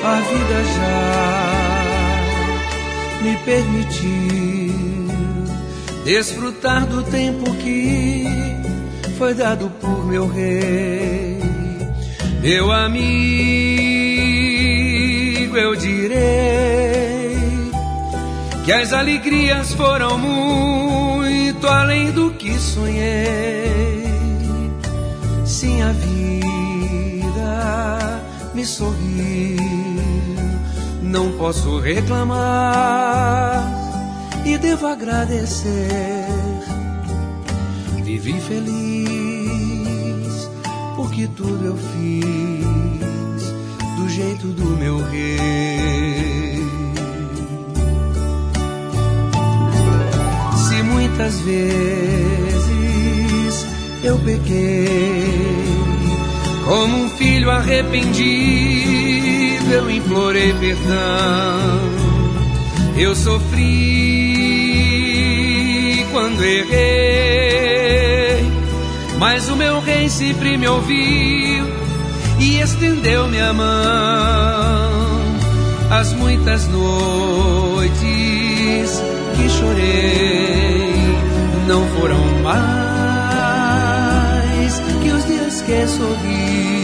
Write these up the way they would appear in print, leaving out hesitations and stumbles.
A vida já me permitiu desfrutar do tempo que foi dado por meu rei. Meu amigo, eu direi que as alegrias foram muito além do que sonhei. Sim, a vida me sorriu, não posso reclamar e devo agradecer. Vivi feliz porque tudo eu fiz do jeito do meu rei. Se muitas vezes eu pequei, como um filho arrependido, eu implorei perdão. Eu sofri quando errei, mas o meu rei sempre me ouviu e estendeu minha mão. As muitas noites que chorei não foram mais que os dias que sorri.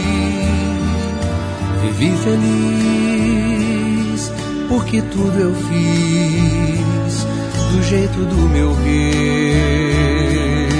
Vivi feliz porque tudo eu fiz do jeito do meu rei.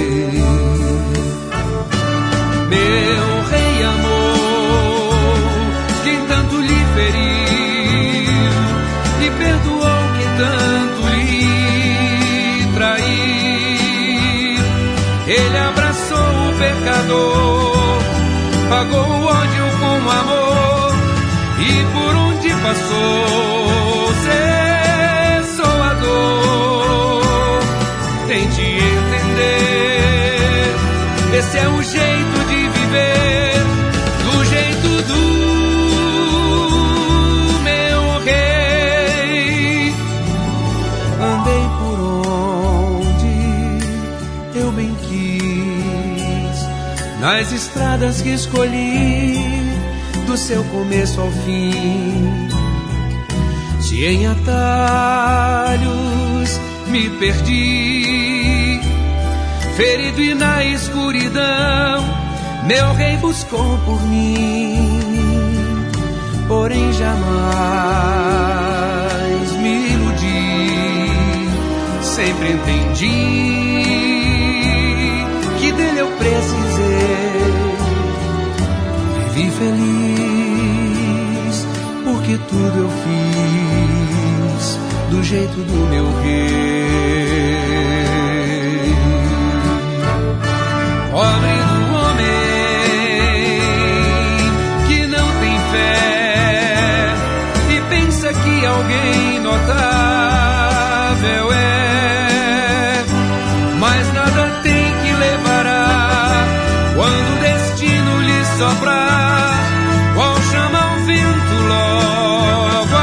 Meu rei amor, quem tanto lhe feriu, e perdoou quem tanto lhe traiu. Ele abraçou o pecador, pagou o ódio com amor, e por onde passou cessou a dor. Tente entender, esse é o jeito de viver, do jeito do meu rei. Andei por onde eu bem quis, nas estradas que escolhi, do seu começo ao fim. Se em atalhos me perdi, ferido e na escuridão, meu rei buscou por mim. Porém jamais me iludi, sempre entendi que dele eu precisei. Vivi feliz porque tudo eu fiz do jeito do meu rei. Pobre do homem que não tem fé e pensa que alguém notável é, mas nada tem que levará quando o destino lhe soprar. Qual chama o vento logo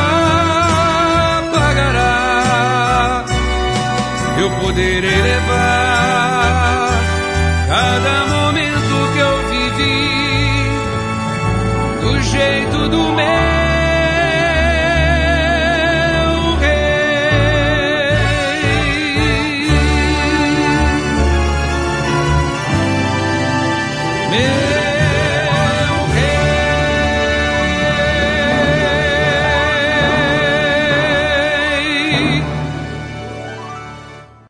apagará. Eu poderei levar cada momento que eu vivi do jeito do meu rei.